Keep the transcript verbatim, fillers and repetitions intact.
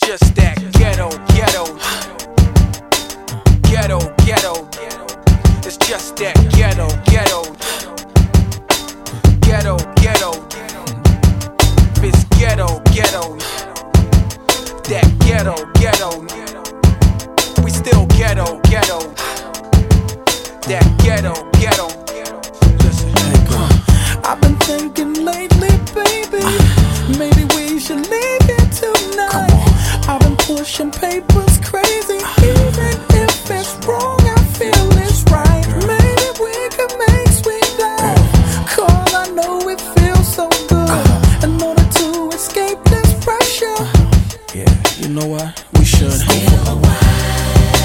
just that ghetto, ghetto, ghetto, ghetto. It's just that ghetto, ghetto, ghetto, ghetto. It's ghetto, ghetto, that ghetto, ghetto. We still ghetto, ghetto, that ghetto, ghetto. Listen, uh, I've been thinking lately, baby, maybe we should leave it tonight. I've been pushing papers crazy, even if it's wrong, I feel it's right. Maybe we could make sweet love, 'cause I know it feels so good. In order to escape this pressure, yeah, you know what? We should. Stay a while.